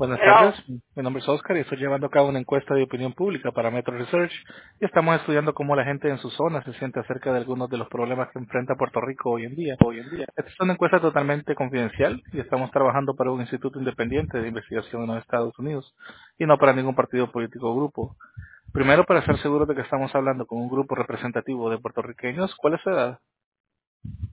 Buenas tardes, Hello. mi nombre es Oscar y estoy llevando a cabo una encuesta de opinión pública para Metro Research y estamos estudiando cómo la gente en su zona se siente acerca de algunos de los problemas que enfrenta Puerto Rico hoy en día. Esta es una encuesta totalmente confidencial y estamos trabajando para un instituto independiente de investigación en los Estados Unidos y no para ningún partido político o grupo. Primero, para estar seguros de que estamos hablando con un grupo representativo de puertorriqueños, ¿cuál es su edad?